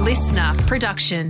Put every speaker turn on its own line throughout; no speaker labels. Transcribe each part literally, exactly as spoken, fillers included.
listener production.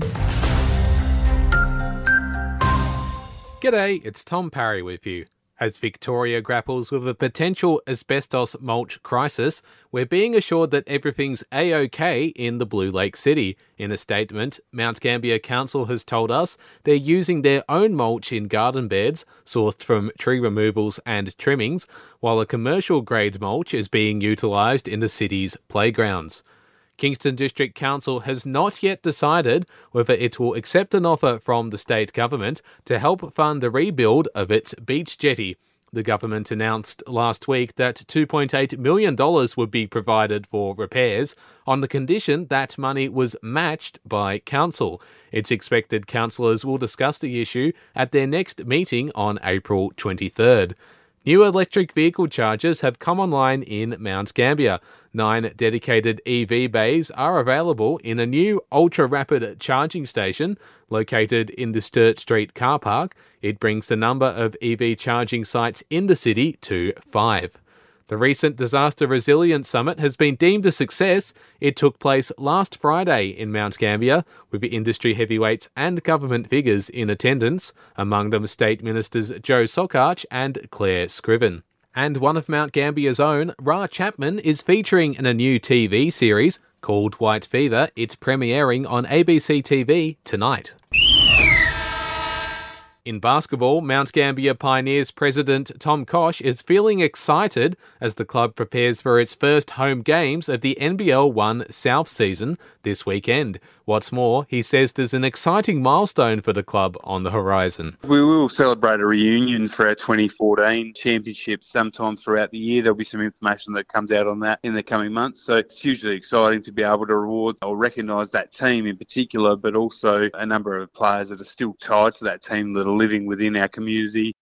G'day, it's Tom Parry with you. As Victoria grapples with a potential asbestos mulch crisis, we're being assured that everything's A-OK in the Blue Lake City. In a statement, Mount Gambier Council has told us they're using their own mulch in garden beds, sourced from tree removals and trimmings, while a commercial-grade mulch is being utilised in the city's playgrounds. Kingston District Council has not yet decided whether it will accept an offer from the state government to help fund the rebuild of its beach jetty. The government announced last week that two point eight million dollars would be provided for repairs on the condition that money was matched by council. It's expected councillors will discuss the issue at their next meeting on April twenty-third. New electric vehicle chargers have come online in Mount Gambier. Nine dedicated E V bays are available in a new ultra-rapid charging station located in the Sturt Street car park. It brings the number of E V charging sites in the city to five. The recent Disaster Resilience Summit has been deemed a success. It took place last Friday in Mount Gambier, with industry heavyweights and government figures in attendance, among them State Ministers Joe Sockarch and Claire Scriven. And one of Mount Gambier's own, Ra Chapman, is featuring in a new T V series called White Fever. It's premiering on A B C T V tonight. In basketball, Mount Gambier Pioneers president Tom Kosh is feeling excited as the club prepares for its first home games of the N B L one South season this weekend. What's more, he says there's an exciting milestone for the club on the horizon.
We will celebrate a reunion for our twenty fourteen championship sometime throughout the year. There'll be some information that comes out on that in the coming months. So it's hugely exciting to be able to reward or recognise that team in particular, but also a number of players that are still tied to that team that are living within our community.